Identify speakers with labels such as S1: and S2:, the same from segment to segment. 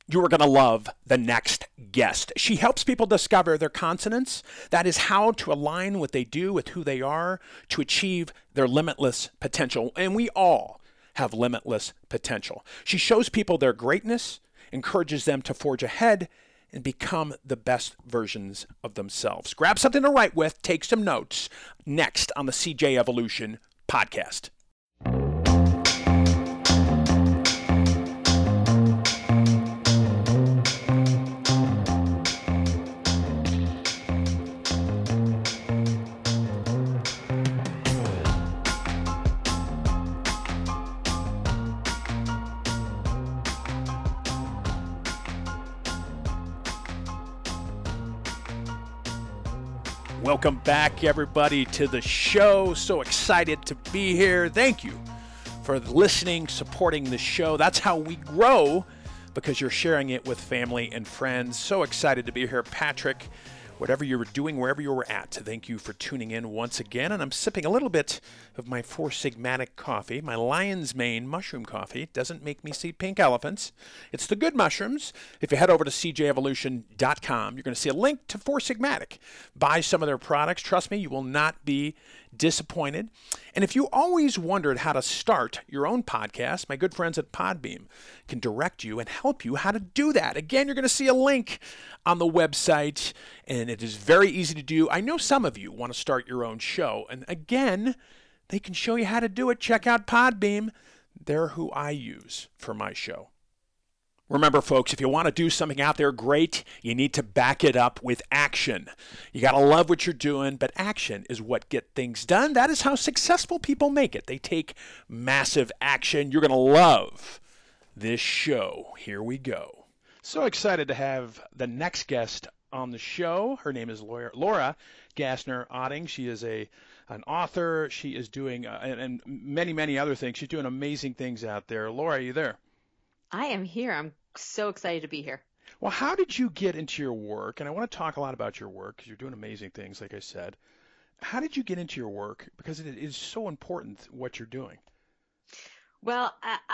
S1: You are going to love the next guest. She helps people discover their consonance. That is how to align what they do with who they are to achieve their limitless potential. And we all have limitless potential. She shows people their greatness, encourages them to forge ahead, and become the best versions of themselves. Grab something to write with, take some notes, next on the CJ Evolution podcast. Welcome back, everybody, to the show. So excited to be here. Thank you for listening, supporting the show. That's how we grow, because you're sharing it with family and friends. So excited to be here, Patrick. Whatever you're doing, wherever you were at, thank you for tuning in once again. And I'm sipping a little bit of my Four Sigmatic coffee, my Lion's Mane mushroom coffee. It doesn't make me see pink elephants. It's the good mushrooms. If you head over to cjevolution.com, you're going to see a link to Four Sigmatic. Buy some of their products. Trust me, you will not be disappointed. And if you always wondered how to start your own podcast, my good friends at Podbeam can direct you and help you how to do that. Again, you're going to see a link on the website, and it is very easy to do. I know some of you want to start your own show, and again, they can show you how to do it. Check out Podbeam. They're who I use for my show. Remember, folks, if you want to do something out there great, you need to back it up with action. You got to love what you're doing, but action is what gets things done. That is how successful people make it. They take massive action. You're going to love this show. Here we go. So excited to have the next guest on the show. Her name is Laura Gassner-Otting. She is an author. She is doing and many, many other things. She's doing amazing things out there. Laura, are you there?
S2: I am here. I'm so excited to be here.
S1: Well, how did you get into your work? And I want to talk a lot about your work because you're doing amazing things, like I said. How did you get into your work? Because it is so important what you're doing.
S2: Well,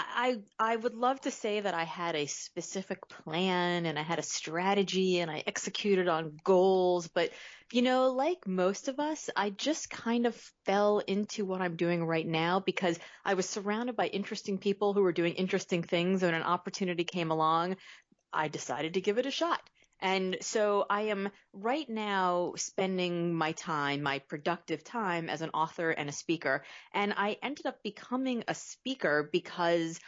S2: I would love to say that I had a specific plan and I had a strategy and I executed on goals, but like most of us, I just kind of fell into what I'm doing right now because I was surrounded by interesting people who were doing interesting things, and when an opportunity came along, I decided to give it a shot. And so I am right now spending my time, my productive time, as an author and a speaker. And I ended up becoming a speaker because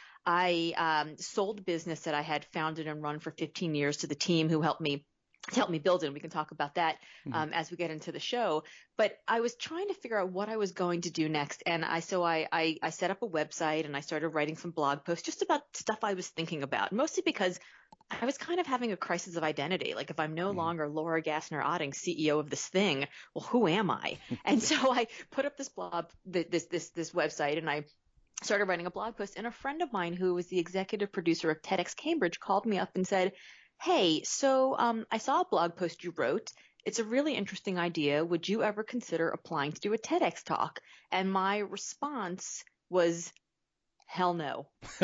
S2: I sold a business that I had founded and run for 15 years to the team who helped me build it. And we can talk about that as we get into the show. But I was trying to figure out what I was going to do next. And I set up a website and I started writing some blog posts just about stuff I was thinking about, mostly because I was kind of having a crisis of identity. Like, if I'm no longer Laura Gassner-Otting, CEO of this thing, well, who am I? And so I put up this blog, this website, and I started writing a blog post. And a friend of mine who was the executive producer of TEDx Cambridge called me up and said, "Hey, so I saw a blog post you wrote. It's a really interesting idea. Would you ever consider applying to do a TEDx talk?" And my response was, hell no.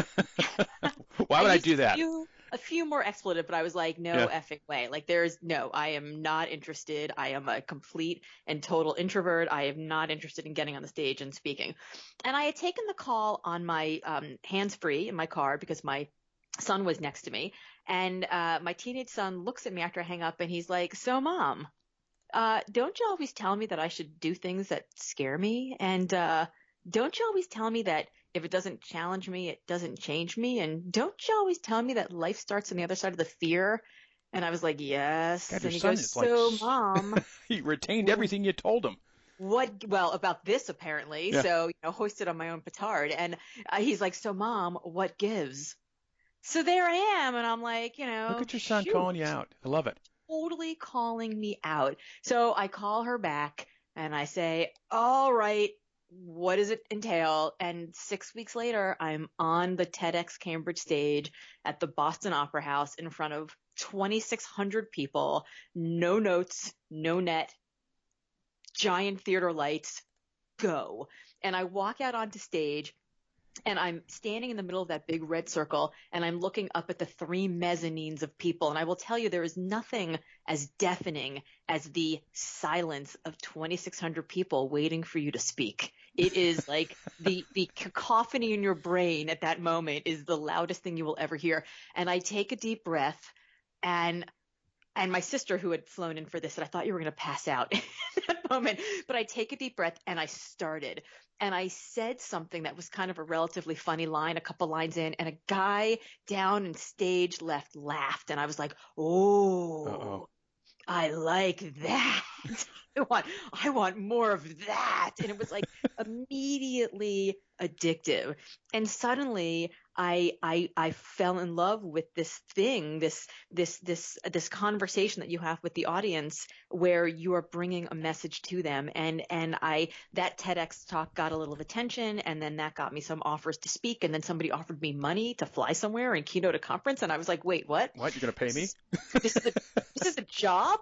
S1: Why would I do that?
S2: A few more expletive, but I was like, no effing way. Like, I am not interested. I am a complete and total introvert. I am not interested in getting on the stage and speaking. And I had taken the call on my hands-free in my car because my son was next to me. And my teenage son looks at me after I hang up and he's like, "So, Mom, don't you always tell me that I should do things that scare me? And don't you always tell me that if it doesn't challenge me, it doesn't change me? And don't you always tell me that life starts on the other side of the fear?" And I was like, "Yes."
S1: God,
S2: and he
S1: son
S2: goes,
S1: is
S2: "So,
S1: like,
S2: Mom."
S1: he retained everything you told him.
S2: Well, about this apparently.
S1: Yeah.
S2: So, hoisted on my own petard. And he's like, "So, Mom, what gives?" So there I am. And I'm like,
S1: Look at your son
S2: shoot.
S1: calling you out. I love it.
S2: Totally calling me out. So I call her back and I say, "All right, what does it entail?" And 6 weeks later, I'm on the TEDx Cambridge stage at the Boston Opera House in front of 2,600 people, no notes, no net, giant theater lights, go. And I walk out onto stage And I'm standing in the middle of that big red circle, and I'm looking up at the 3 mezzanines of people. And I will tell you, there is nothing as deafening as the silence of 2,600 people waiting for you to speak. It is like the cacophony in your brain at that moment is the loudest thing you will ever hear. And I take a deep breath, and my sister, who had flown in for this, said, I thought you were going to pass out in that moment. But I take a deep breath and I started. And I said something that was kind of a relatively funny line, a couple lines in, and a guy down in stage left laughed. And I was like, oh,
S1: Uh-oh.
S2: I like that. I want more of that. And it was like immediately addictive. And suddenly I fell in love with this thing, this conversation that you have with the audience where you are bringing a message to them. And that TEDx talk got a little attention, and then that got me some offers to speak. And then somebody offered me money to fly somewhere and keynote a conference. And I was like, wait, what?
S1: What? You're going to pay me?
S2: This is a job?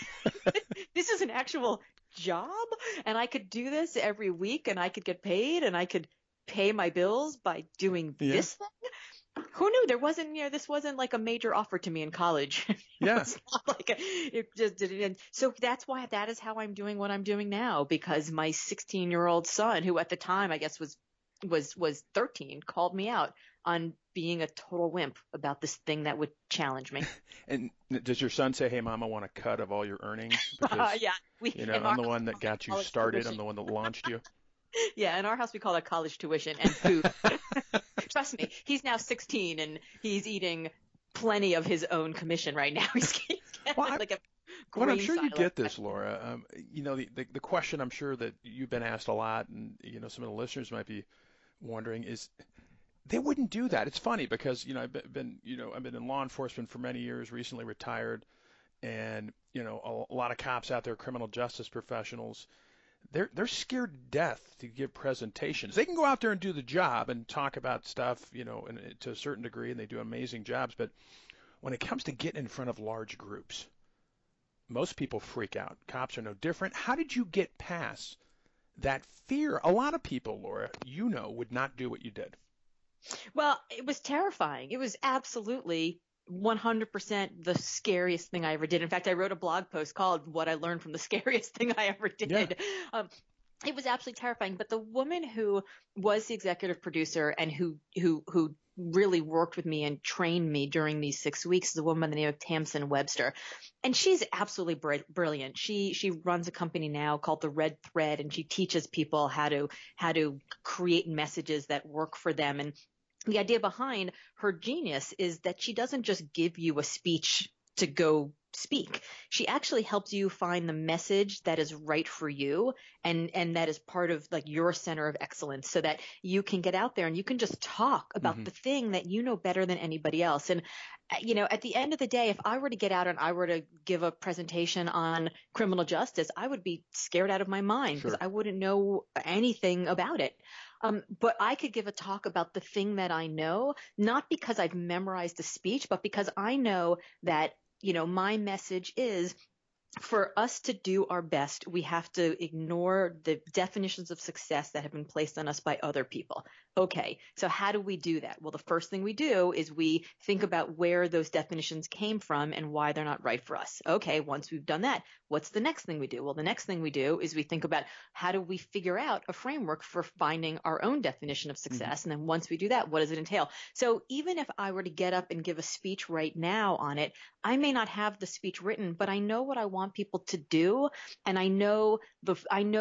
S2: This is an actual job? And I could do this every week, and I could get paid, and I could pay my bills by doing this thing? Who knew? This wasn't like a major offer to me in college.
S1: Yeah.
S2: It's not like it just didn't. So that is how I'm doing what I'm doing now, because my 16-year-old son, who at the time I guess was 13, called me out on being a total wimp about this thing that would challenge me.
S1: And does your son say, hey, Mom, I want a cut of all your earnings? Because,
S2: yeah.
S1: I'm the one that got you started. Tuition. I'm the one that launched you.
S2: Yeah, in our house we call that college tuition and food. Trust me, he's now 16 and he's eating plenty of his own commission right now. He's like a
S1: well, I'm sure you get this, Laura. The question I'm sure that you've been asked a lot, and some of the listeners might be wondering is, they wouldn't do that. It's funny because I've been in law enforcement for many years, recently retired, and a lot of cops out there, criminal justice professionals. They're scared to death to give presentations. They can go out there and do the job and talk about stuff, and to a certain degree, and they do amazing jobs. But when it comes to getting in front of large groups, most people freak out. Cops are no different. How did you get past that fear? A lot of people, Laura, would not do what you did.
S2: Well, it was terrifying. It was absolutely 100% the scariest thing I ever did. In fact, I wrote a blog post called What I Learned from the Scariest Thing I Ever Did. Yeah. It was absolutely terrifying. But the woman who was the executive producer and who really worked with me and trained me during these 6 weeks is a woman by the name of Tamsin Webster. And she's absolutely brilliant. She runs a company now called The Red Thread, and she teaches people how to create messages that work for them. And the idea behind her genius is that she doesn't just give you a speech to go speak. She actually helps you find the message that is right for you and that is part of like your center of excellence, so that you can get out there and you can just talk about the thing that you know better than anybody else. And at the end of the day, if I were to get out and I were to give a presentation on criminal justice, I would be scared out of my mind because I wouldn't know anything about it. But I could give a talk about the thing that I know, not because I've memorized the speech, but because I know that, my message is, for us to do our best, we have to ignore the definitions of success that have been placed on us by other people. Okay, so how do we do that? Well, the first thing we do is we think about where those definitions came from and why they're not right for us. Okay, once we've done that, what's the next thing we do? Well, the next thing we do is we think about how do we figure out a framework for finding our own definition of success. And then once we do that, what does it entail? So even if I were to get up and give a speech right now on it, I may not have the speech written, but I know what I want people to do, and I know the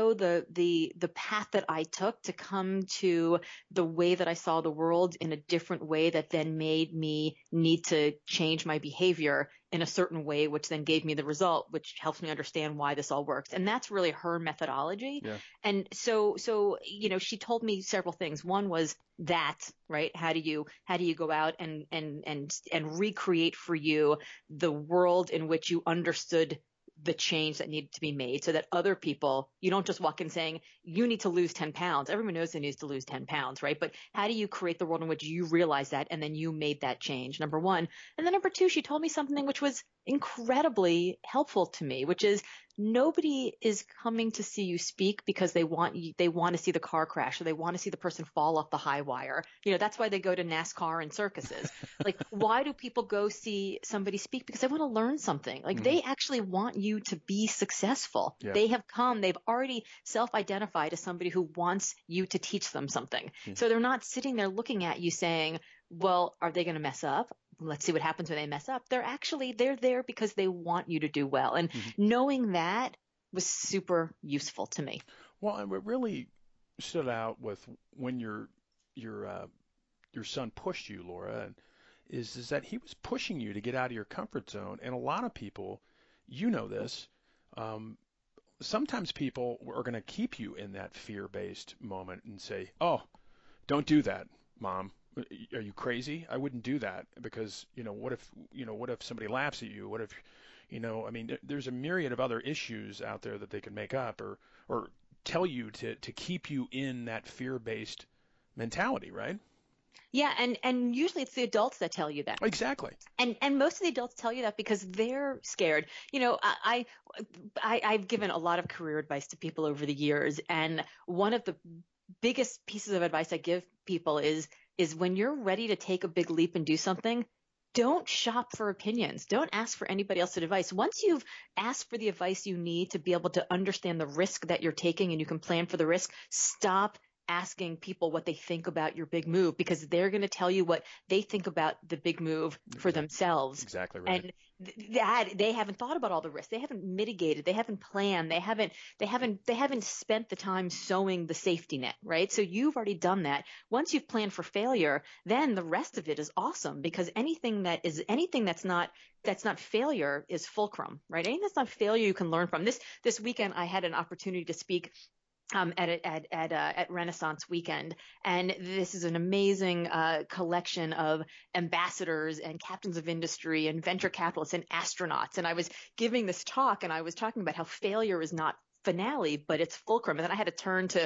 S2: path that I took to come to the way that I saw the world in a different way that then made me need to change my behavior in a certain way, which then gave me the result, which helps me understand why this all works. And that's really her methodology. Yeah. And so she told me several things. One was that, right? How do you go out and recreate for you the world in which you understood the change that needed to be made, so that other people, you don't just walk in saying, you need to lose 10 pounds. Everyone knows they need to lose 10 pounds, right? But how do you create the world in which you realize that and then you made that change, number one. And then number two, she told me something which was incredibly helpful to me, which is nobody is coming to see you speak because they want to see the car crash, or they want to see the person fall off the high wire. That's why they go to NASCAR and circuses. Like, why do people go see somebody speak? Because they want to learn something. Like, they actually want you to be successful.
S1: Yeah.
S2: They've already self-identified as somebody who wants you to teach them something. So they're not sitting there looking at you saying, well, are they going to mess up? Let's see what happens when they mess up. They're there because they want you to do well. And knowing that was super useful to me.
S1: Well, and what really stood out with when your son pushed you, Laura, is that he was pushing you to get out of your comfort zone. And a lot of people, this, sometimes people are going to keep you in that fear-based moment and say, oh, don't do that, Mom. Are you crazy? I wouldn't do that because, what if somebody laughs at you? What if, there's a myriad of other issues out there that they can make up or tell you to keep you in that fear-based mentality, right?
S2: Yeah, and usually it's the adults that tell you that.
S1: Exactly.
S2: And most of the adults tell you that because they're scared. I've given a lot of career advice to people over the years, and one of the biggest pieces of advice I give people is when you're ready to take a big leap and do something, don't shop for opinions. Don't ask for anybody else's advice. Once you've asked for the advice you need to be able to understand the risk that you're taking and you can plan for the risk, stop asking people what they think about your big move, because they're going to tell you what they think about the big move for themselves.
S1: Exactly right.
S2: And that they haven't thought about all the risks. They haven't mitigated. They haven't planned. They haven't spent the time sewing the safety net, right? So you've already done that. Once you've planned for failure, then the rest of it is awesome, because anything that's not failure is fulcrum, right? Anything that's not failure you can learn from. This weekend I had an opportunity to speak at Renaissance Weekend, and this is an amazing collection of ambassadors and captains of industry and venture capitalists and astronauts. And I was giving this talk, and I was talking about how failure is not finale, but it's fulcrum. And then I had to turn to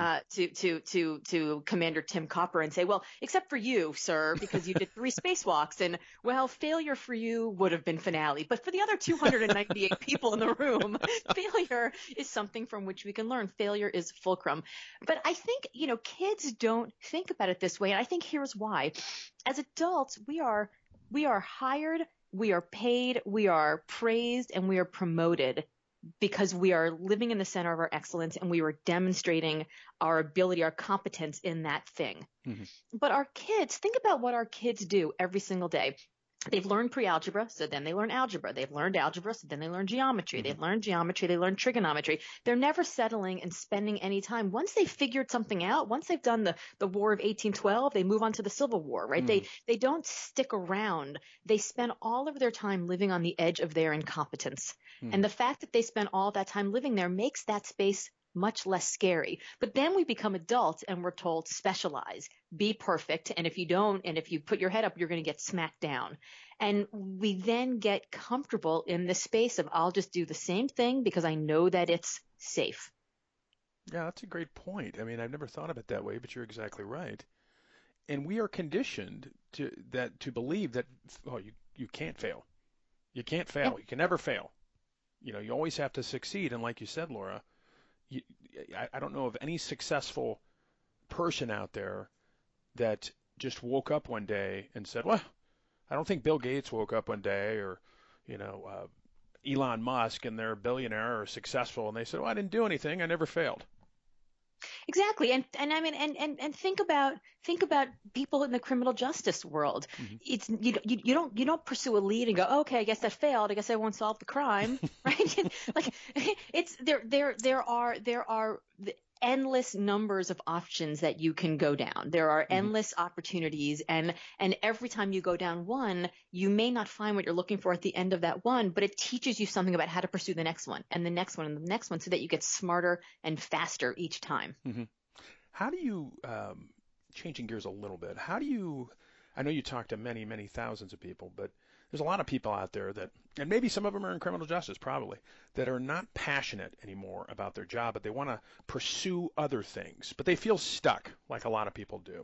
S2: Commander Tim Copper and say, well, except for you, sir, because you did 3 spacewalks, and well, failure for you would have been finale. But for the other 298 people in the room, failure is something from which we can learn. Failure is fulcrum. But I think, kids don't think about it this way. And I think here's why. As adults, we are hired, we are paid, we are praised, and we are promoted because we are living in the center of our excellence and we are demonstrating our ability, our competence in that thing. But our kids, think about what our kids do every single day. They've learned pre-algebra, so then they learn algebra. They've learned algebra, so then they learn geometry. They've learned geometry, they learn trigonometry. They're never settling and spending any time. Once they've figured something out, once they've done the War of 1812, they move on to the Civil War, right? They don't stick around. They spend all of their time living on the edge of their incompetence. And the fact that they spend all that time living there makes that space much less scary. But then we become adults and we're told specialize, be perfect. And if you don't, and if you put your head up, you're going to get smacked down. And we then get comfortable in the space of I'll just do the same thing because I know that it's safe.
S1: Yeah, that's a great point. I mean, I've never thought of it that way, but you're exactly right. And we are conditioned to believe that, you can't fail. You can't fail. You can never fail. You always have to succeed. And like you said, Laura, I don't know of any successful person out there that just woke up one day and said, well, I don't think Bill Gates woke up one day, or, Elon Musk, and they're a billionaire or successful, and they said, well, I didn't do anything. I never failed.
S2: Exactly. And I mean, and think about people in the criminal justice world. It's, you don't pursue a lead and go, okay, I guess that failed. I guess I won't solve the crime. Right. Like it's there are endless numbers of options that you can go down. There are endless opportunities, and every time you go down one, you may not find what you're looking for at the end of that one, but it teaches you something about how to pursue the next one and the next one and the next one, so that you get smarter and faster each time.
S1: How do you, changing gears a little bit, I know you talk to many, many thousands of people, but there's a lot of people out there that, and maybe some of them are in criminal justice probably, that are not passionate anymore about their job, but they want to pursue other things, but they feel stuck like a lot of people do.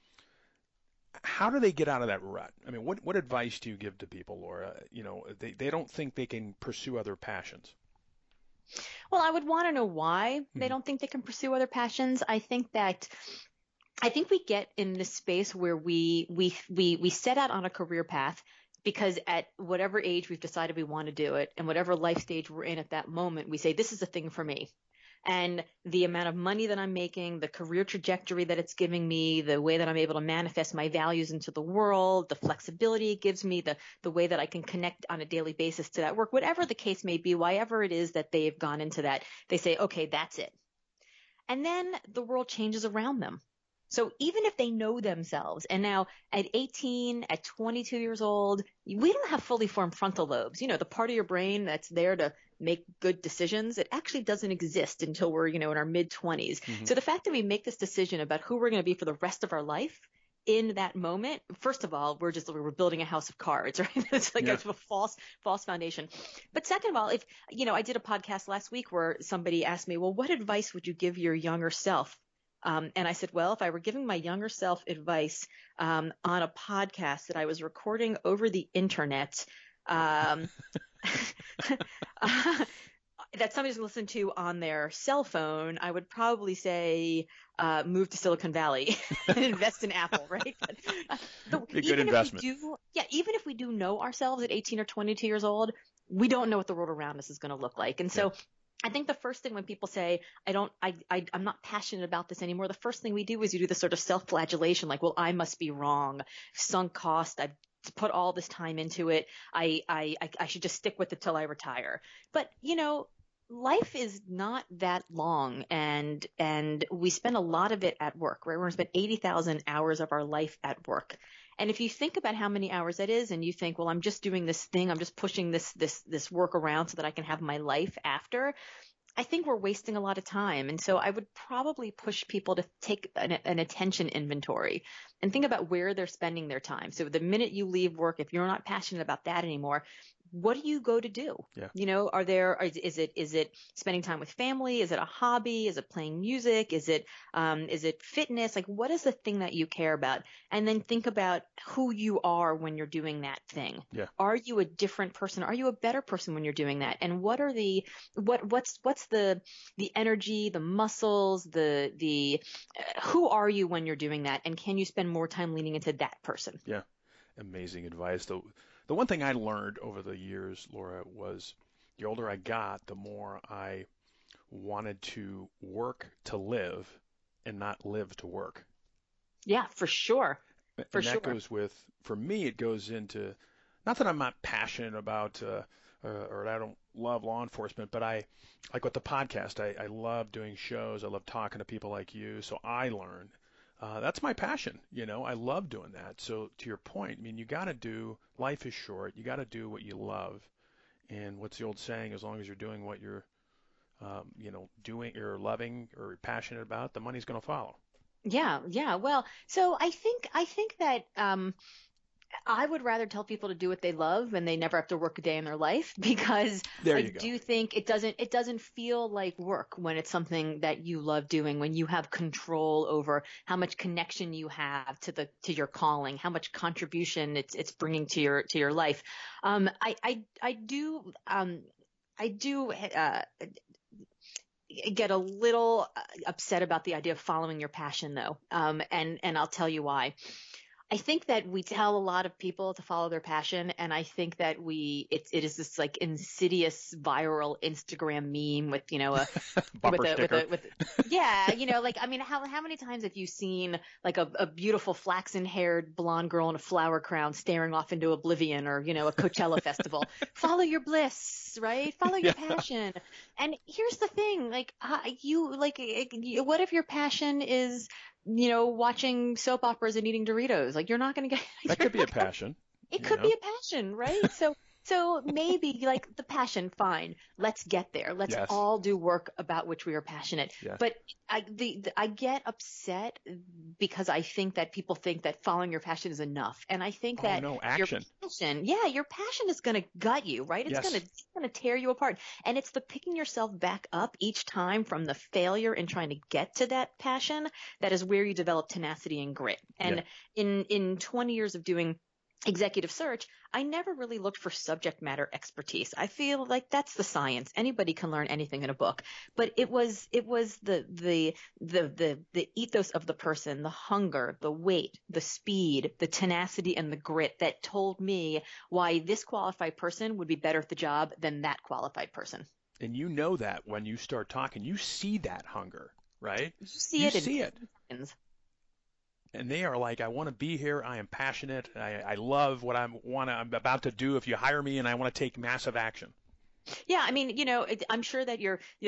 S1: How do they get out of that rut? I mean, what advice do you give to people, Laura? They don't think they can pursue other passions.
S2: Well, I would want to know why they don't think they can pursue other passions. I think we get in this space where we set out on a career path because at whatever age we've decided we want to do it and whatever life stage we're in at that moment, we say, this is the thing for me. And the amount of money that I'm making, the career trajectory that it's giving me, the way that I'm able to manifest my values into the world, the flexibility it gives me, the way that I can connect on a daily basis to that work, whatever the case may be, whatever it is that they've gone into that, they say, okay, that's it. And then the world changes around them. So even if they know themselves, and now at 18, at 22 years old, we don't have fully formed frontal lobes. You know, the part of your brain that's there to make good decisions, it actually doesn't exist until we're, in our mid-20s. Mm-hmm. So the fact that we make this decision about who we're going to be for the rest of our life in that moment, first of all, we're building a house of cards, right? It's like a false foundation. But second of all, if, I did a podcast last week where somebody asked me, well, what advice would you give your younger self? And I said, well, if I were giving my younger self advice on a podcast that I was recording over the internet, that somebody's listened to on their cell phone, I would probably say move to Silicon Valley and invest in Apple, right?
S1: But, a good investment.
S2: Even if we do know ourselves at 18 or 22 years old, we don't know what the world around us is going to look like. And so I think the first thing when people say, I'm not passionate about this anymore, the first thing we do is you do this sort of self-flagellation, like, well, I must be wrong, sunk cost, I've put all this time into it, I should just stick with it till I retire. But, life is not that long, and we spend a lot of it at work, right? We're going to spend 80,000 hours of our life at work. And if you think about how many hours that is, and you think, well, I'm just doing this thing, I'm just pushing this work around so that I can have my life after, I think we're wasting a lot of time. And so I would probably push people to take an attention inventory and think about where they're spending their time. So the minute you leave work, if you're not passionate about that anymore, what do you go to do?
S1: Yeah.
S2: Is it spending time with family? Is it a hobby? Is it playing music? Is it fitness? Like, what is the thing that you care about? And then think about who you are when you're doing that thing.
S1: Yeah.
S2: Are you a different person? Are you a better person when you're doing that? And what's the energy, the muscles, who are you when you're doing that? And can you spend more time leaning into that person?
S1: Yeah. Amazing advice. The one thing I learned over the years, Laura, was the older I got, the more I wanted to work to live and not live to work.
S2: Yeah, for sure.
S1: That goes for me, it goes into, not that I'm not passionate about, or I don't love law enforcement, but I, like with the podcast, I love doing shows. I love talking to people like you. So I learn. That's my passion. I love doing that. So to your point, life is short. You got to do what you love. And what's the old saying? As long as you're doing what you're, doing or loving or passionate about, the money's going to follow.
S2: Yeah. Yeah. Well, so I think that, I would rather tell people to do what they love and they never have to work a day in their life, because I do think it doesn't feel like work when it's something that you love doing, when you have control over how much connection you have to your calling, how much contribution it's bringing to your life. I do get a little upset about the idea of following your passion, though, and I'll tell you why. I think that we tell a lot of people to follow their passion, and I think that it is this like insidious viral Instagram meme with
S1: bumper sticker.
S2: How many times have you seen like a beautiful flaxen-haired blonde girl in a flower crown staring off into oblivion, or a Coachella festival? Follow your bliss, right? Follow your passion. And here's the thing, what if your passion is watching soap operas and eating Doritos? Like, you're not going to get
S1: that. Could be a passion.
S2: It could be a passion, right? So maybe like the passion, fine. Let's get there. Let's all do work about which we are passionate.
S1: Yes.
S2: But I get upset because I think that people think that following your passion is enough. And I think that
S1: action.
S2: Your passion is going to gut you, right? It's going to tear you apart. And it's the picking yourself back up each time from the failure in trying to get to that passion that is where you develop tenacity and grit. And in 20 years of doing executive search, I never really looked for subject matter expertise. I feel like that's the science. Anybody can learn anything in a book, but it was the ethos of the person, the hunger, the weight, the speed, the tenacity, and the grit that told me why this qualified person would be better at the job than that qualified person.
S1: And you know that when you start talking, you see that hunger, right?
S2: You see
S1: You
S2: it
S1: see
S2: in
S1: it.
S2: seconds.
S1: And they are like, I want to be here. I am passionate. I love what I'm about to do. If you hire me, and I want to take massive action.
S2: Yeah, I mean, I'm sure that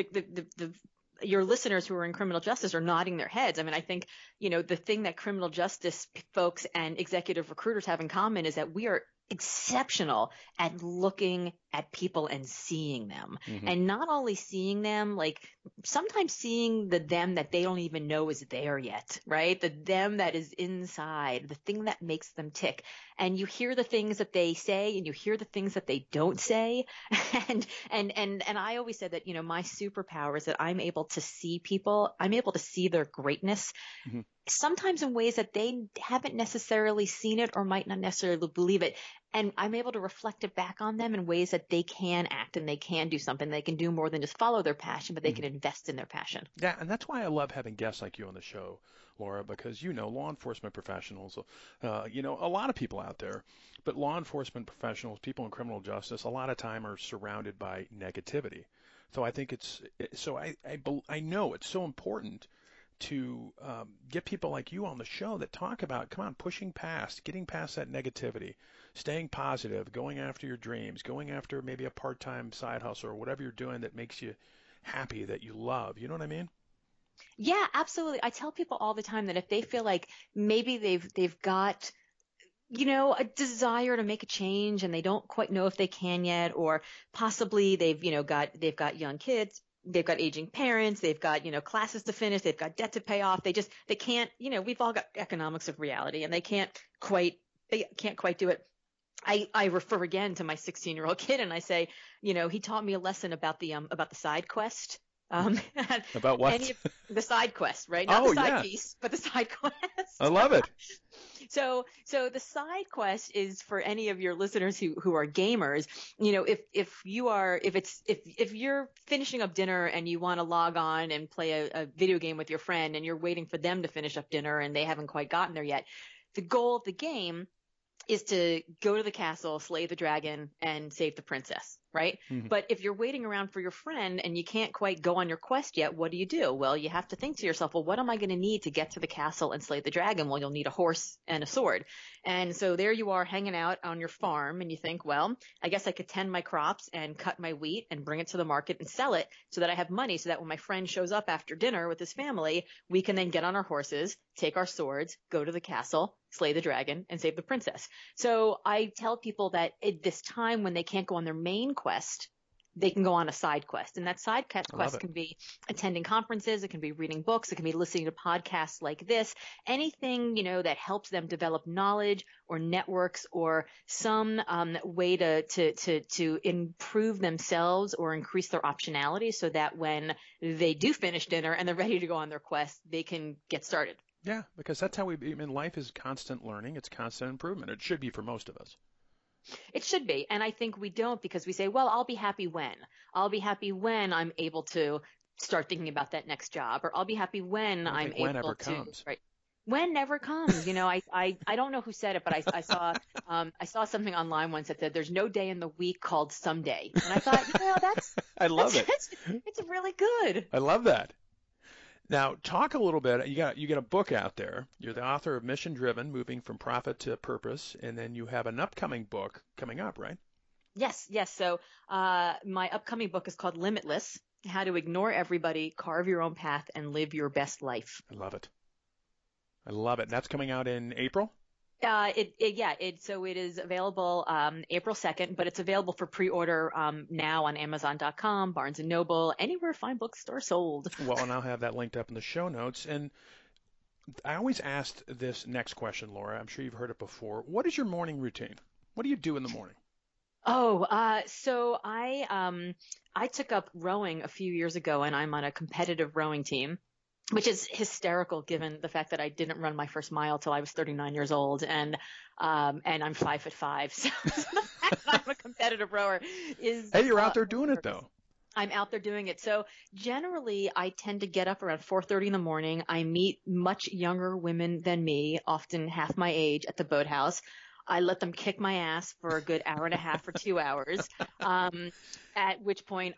S2: your listeners who are in criminal justice are nodding their heads. I mean, I think, the thing that criminal justice folks and executive recruiters have in common is that we are exceptional at looking at people and seeing them.
S1: Mm-hmm.
S2: And not only seeing them, like sometimes seeing the them that they don't even know is there yet, right? The them that is inside, the thing that makes them tick. And you hear the things that they say and you hear the things that they don't say. And I always said that, my superpower is that I'm able to see people, I'm able to see their greatness. Mm-hmm. Sometimes in ways that they haven't necessarily seen it or might not necessarily believe it. And I'm able to reflect it back on them in ways that they can act and they can do something. They can do more than just follow their passion, but they can invest in their passion.
S1: Yeah, and that's why I love having guests like you on the show, Laura, because law enforcement professionals, a lot of people out there, but law enforcement professionals, people in criminal justice, a lot of time are surrounded by negativity. So I think I know it's so important to get people like you on the show that talk about, come on, pushing past, getting past that negativity, staying positive, going after your dreams, going after maybe a part-time side hustle or whatever you're doing that makes you happy, that you love. You know what I mean?
S2: Yeah, absolutely. I tell people all the time that if they feel like maybe they've got a desire to make a change and they don't quite know if they can yet, or possibly they've got young kids, they've got aging parents, they've got, classes to finish, they've got debt to pay off. They can't, we've all got economics of reality and they can't quite do it. I refer again to my 16-year-old kid and I say, he taught me a lesson about the side quest.
S1: About what?
S2: The side quest, right? Not the side piece, but the side quest.
S1: I love it.
S2: So the side quest is for any of your listeners who are gamers. If you're finishing up dinner and you want to log on and play a video game with your friend and you're waiting for them to finish up dinner and they haven't quite gotten there yet, the goal of the game is to go to the castle, slay the dragon, and save the princess, right? Mm-hmm. But if you're waiting around for your friend and you can't quite go on your quest yet, what do? Well, you have to think to yourself, well, what am I going to need to get to the castle and slay the dragon? Well, you'll need a horse and a sword. And so there you are hanging out on your farm and you think, well, I guess I could tend my crops and cut my wheat and bring it to the market and sell it so that I have money so that when my friend shows up after dinner with his family, we can then get on our horses, take our swords, go to the castle, slay the dragon, and save the princess. So I tell people that at this time when they can't go on their main quest, they can go on a side quest. And that side quest can be attending conferences, it can be reading books, it can be listening to podcasts like this, anything, that helps them develop knowledge or networks or some way to improve themselves or increase their optionality so that when they do finish dinner and they're ready to go on their quest, they can get started.
S1: Yeah, because that's how life is constant learning. It's constant improvement. It should be for most of us.
S2: It should be. And I think we don't because we say, well, I'll be happy when. I'll be happy when I'm able to start thinking about that next job, or I'll be happy when I'm able
S1: never
S2: to.
S1: Comes.
S2: Right. When never comes. I don't know who said it, but I saw something online once that said there's no day in the week called someday. And I thought, that's
S1: I love it.
S2: It's really good.
S1: I love that. Now, talk a little bit. You got a book out there. You're the author of Mission Driven, Moving from Profit to Purpose, and then you have an upcoming book coming up, right?
S2: Yes. So my upcoming book is called Limitless: How to Ignore Everybody, Carve Your Own Path, and Live Your Best Life.
S1: I love it. That's coming out in April?
S2: So it is available April 2nd, but it's available for pre-order now on Amazon.com, Barnes & Noble, anywhere fine bookstore sold.
S1: Well, and I'll have that linked up in the show notes. And I always asked this next question, Laura. I'm sure you've heard it before. What is your morning routine? What do you do in the morning?
S2: So I took up rowing a few years ago, and I'm on a competitive rowing team. which is hysterical given the fact that I didn't run my first mile till I was 39 years old, and I'm 5'5". So the fact that I'm a competitive rower is
S1: Hey, you're out there doing it though.
S2: I'm out there doing it. So generally, I tend to get up around 4:30 in the morning. I meet much younger women than me, often half my age, at the boathouse. I let them kick my ass for a good hour and a half or 2 hours. At which point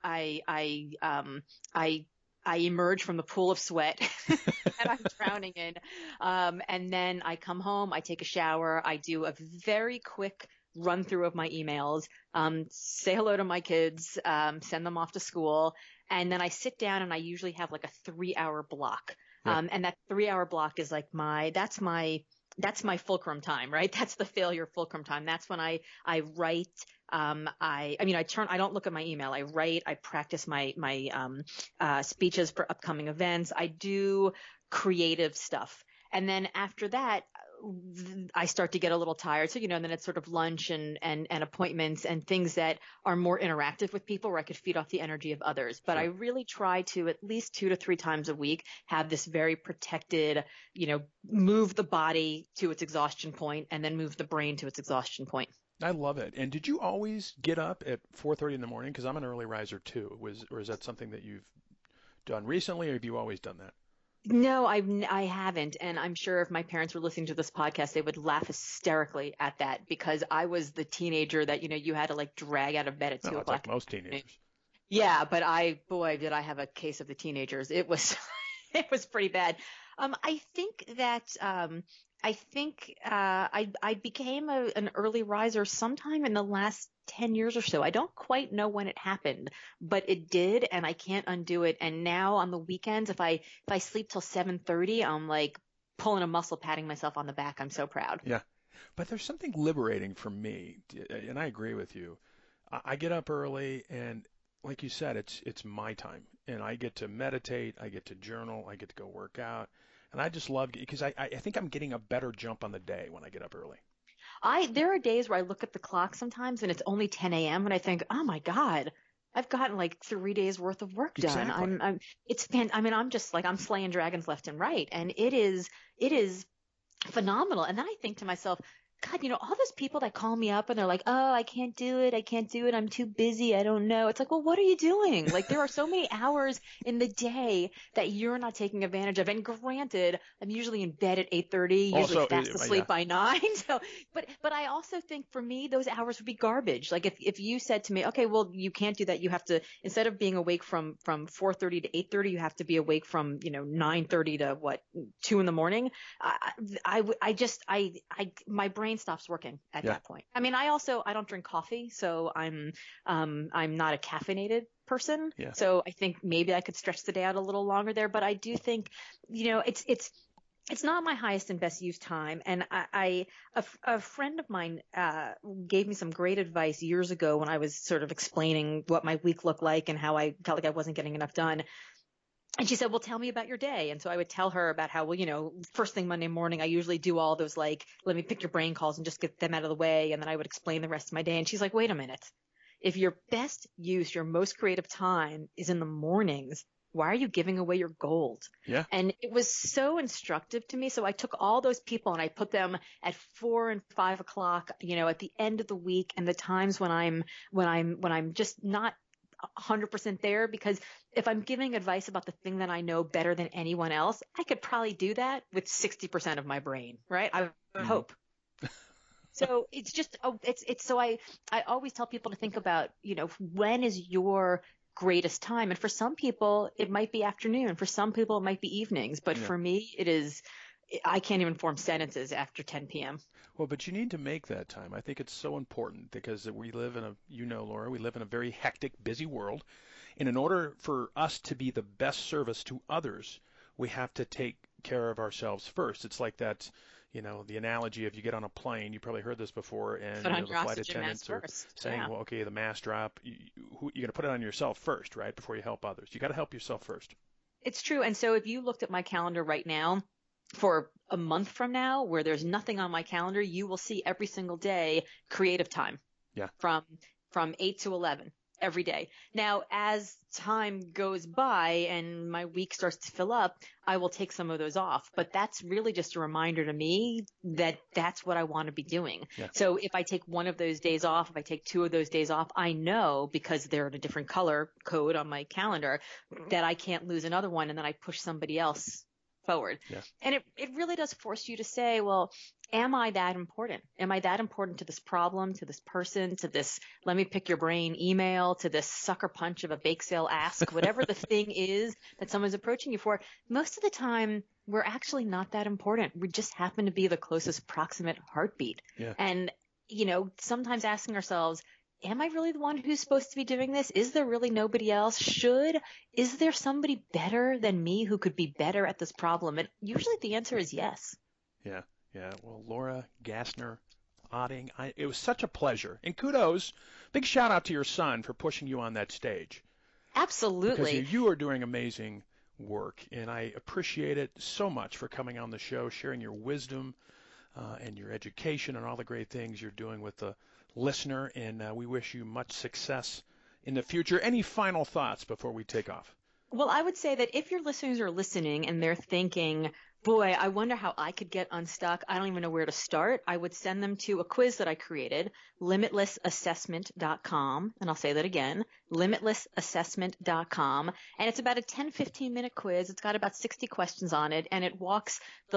S2: I emerge from the pool of sweat that I'm drowning in. And then I come home, I take a shower, I do a very quick run through of my emails, say hello to my kids, send them off to school. And then I sit down and I usually have like a 3-hour block.
S1: Yeah.
S2: And that 3-hour block is like that's my fulcrum time, right? That's the failure fulcrum time. That's when I write. I don't look at my email. I write, I practice my speeches for upcoming events. I do creative stuff. And then after that, I start to get a little tired. So, and then it's sort of lunch and appointments and things that are more interactive with people where I could feed off the energy of others. But
S1: Sure.
S2: I really try to at least 2 to 3 times a week have this very protected, move the body to its exhaustion point and then move the brain to its exhaustion point.
S1: I love it. And did you always get up at 4:30 in the morning? Because I'm an early riser too. Or is that something that you've done recently, or have you always done that?
S2: No, I haven't. And I'm sure if my parents were listening to this podcast, they would laugh hysterically at that because I was the teenager that, you had to like drag out of bed at 2
S1: No, it's
S2: o'clock.
S1: like most teenagers.
S2: Yeah, but boy, did I have a case of the teenagers. It was, it was pretty bad. I think that, I became an early riser sometime in the last 10 years or so. I don't quite know when it happened, but it did, and I can't undo it. And now on the weekends, if I sleep till 7:30, I'm like pulling a muscle, patting myself on the back. I'm so proud.
S1: Yeah. But there's something liberating for me, and I agree with you. I get up early, and like you said, it's my time, and I get to meditate, I get to journal, I get to go work out, and I just love it because I think I'm getting a better jump on the day when I get up early.
S2: There are days where I look at the clock sometimes and it's only 10 a.m. and I think, oh my God, I've gotten like 3 days worth of work done.
S1: Exactly.
S2: I'm just like, I'm slaying dragons left and right. And it is phenomenal. And then I think to myself, God, all those people that call me up and they're like, oh, I can't do it. I'm too busy. I don't know. It's like, well, what are you doing? Like, there are so many hours in the day that you're not taking advantage of. And granted, I'm usually in bed at 8:30, usually fast asleep by 9. So, but I also think for me, those hours would be garbage. Like if you said to me, okay, well, you can't do that. You have to, instead of being awake from 4:30 to 8:30, you have to be awake from, 9:30 to 2 in the morning. My brain stops working at that point. I mean, I don't drink coffee, so I'm not a caffeinated person.
S1: Yeah.
S2: So I think maybe I could stretch the day out a little longer there, but I do think, it's not my highest and best use time. And a friend of mine gave me some great advice years ago when I was sort of explaining what my week looked like and how I felt like I wasn't getting enough done. And she said, well, tell me about your day. And so I would tell her about how, first thing Monday morning, I usually do all those, like, let me pick your brain calls and just get them out of the way. And then I would explain the rest of my day. And she's like, wait a minute. If your best use, your most creative time is in the mornings, why are you giving away your gold?
S1: Yeah.
S2: And it was so instructive to me. So I took all those people and I put them at 4 and 5 o'clock, at the end of the week and the times when I'm just not 100% there, because if I'm giving advice about the thing that I know better than anyone else, I could probably do that with 60% of my brain, right? I would hope. So it's just, so I always tell people to think about, when is your greatest time? And for some people, it might be afternoon. For some people, it might be evenings. But for me, I can't even form sentences after 10 p.m.
S1: Well, but you need to make that time. I think it's so important because we live in Laura, we live in a very hectic, busy world. And in order for us to be the best service to others, we have to take care of ourselves first. It's like that, the analogy of you get on a plane, you probably heard this before, and the flight attendants are saying, well, okay, the mask drop, you're going to put it on yourself first, right, before you help others. You got to help yourself first.
S2: It's true. And so if you looked at my calendar right now, for a month from now, where there's nothing on my calendar, you will see every single day creative time.
S1: Yeah.
S2: From 8 to 11 every day. Now, as time goes by and my week starts to fill up, I will take some of those off. But that's really just a reminder to me that that's what I want to be doing.
S1: Yeah.
S2: So if I take one of those days off, if I take 2 of those days off, I know, because they're in a different color code on my calendar, that I can't lose another one, and then I push somebody else forward.
S1: Yeah.
S2: And it really does force you to say, well, am I that important? Am I that important to this problem, to this person, to this let me pick your brain email, to this sucker punch of a bake sale ask, whatever the thing is that someone's approaching you for? Most of the time, we're actually not that important. We just happen to be the closest proximate heartbeat.
S1: Yeah.
S2: And, sometimes asking ourselves, am I really the one who's supposed to be doing this? Is there really nobody else? Is there somebody better than me who could be better at this problem? And usually the answer is yes.
S1: Yeah. Yeah. Well, Laura Gassner-Otting, it was such a pleasure. And kudos, big shout out to your son for pushing you on that stage.
S2: Absolutely.
S1: Because you are doing amazing work, and I appreciate it so much for coming on the show, sharing your wisdom and your education and all the great things you're doing with the listener, and we wish you much success in the future. Any final thoughts before we take off?
S2: Well, I would say that if your listeners are listening and they're thinking, boy, I wonder how I could get unstuck, I don't even know where to start, I would send them to a quiz that I created, limitlessassessment.com, and I'll say that again, limitlessassessment.com, and it's about a 10-15 minute quiz. It's got about 60 questions on it, and it'll walk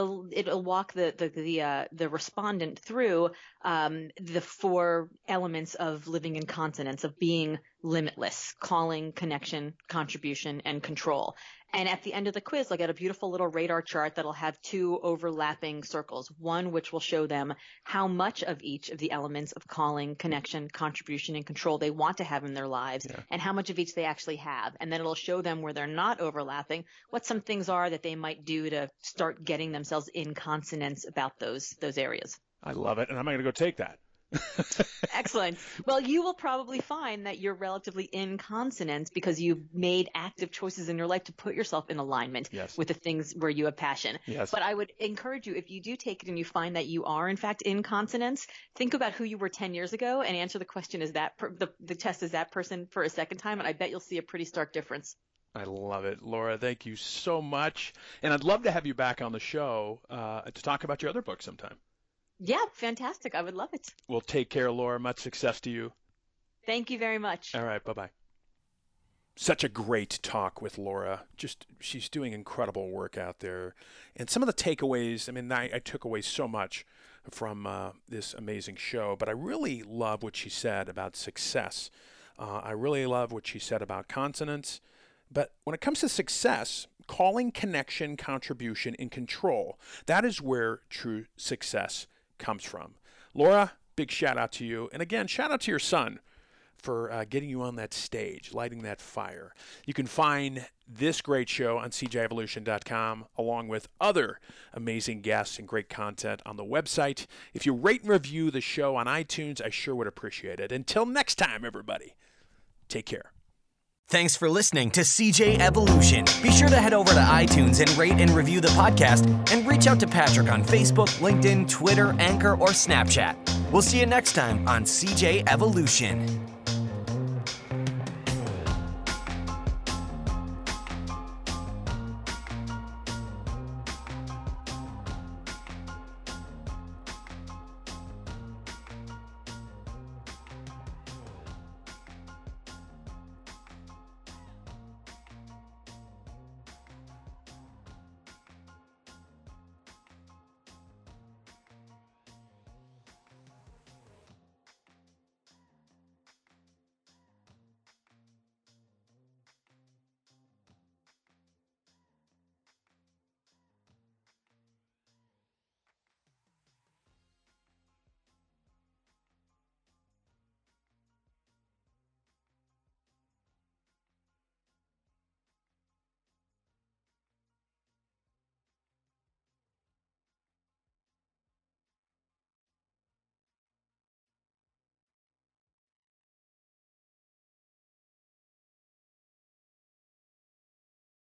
S2: the respondent through the 4 elements of living in consonance, of being limitless: calling, connection, contribution, and control. And at the end of the quiz, they'll get a beautiful little radar chart that'll have 2 overlapping circles, one which will show them how much of each of the elements of calling, connection, contribution, and control they want to have in their lives, and how much of each they actually have. And then it'll show them where they're not overlapping, what some things are that they might do to start getting themselves in consonance about those areas.
S1: I love it, and I'm going to go take that.
S2: Excellent. Well, you will probably find that you're relatively in consonance because you've made active choices in your life to put yourself in alignment with the things where you have passion.
S1: Yes.
S2: But I would encourage you, if you do take it and you find that you are in fact in consonance, think about who you were 10 years ago and answer the question, is that the test is that person for a second time? And I bet you'll see a pretty stark difference.
S1: I love it. Laura, thank you so much. And I'd love to have you back on the show to talk about your other book sometime.
S2: Yeah, fantastic. I would love it.
S1: Well, take care, Laura. Much success to you.
S2: Thank you very much.
S1: All right. Bye-bye. Such a great talk with Laura. She's doing incredible work out there. And some of the takeaways, I took away so much from this amazing show, but I really love what she said about success. I really love what she said about consonance. But when it comes to success, calling, connection, contribution, and control, that is where true success comes from. Laura, big shout out to you. And again, shout out to your son for getting you on that stage, lighting that fire. You can find this great show on cjevolution.com, along with other amazing guests and great content on the website. If you rate and review the show on iTunes, I sure would appreciate it. Until next time, everybody, take care.
S3: Thanks for listening to CJ Evolution. Be sure to head over to iTunes and rate and review the podcast, and reach out to Patrick on Facebook, LinkedIn, Twitter, Anchor, or Snapchat. We'll see you next time on CJ Evolution.